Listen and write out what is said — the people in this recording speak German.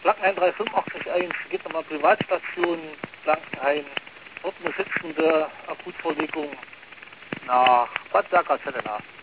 Blankenhain 38581 geht nochmal Privatstation Blankenhain. Dort eine schützende Akutverlegung nach Bad Berka-Zettena.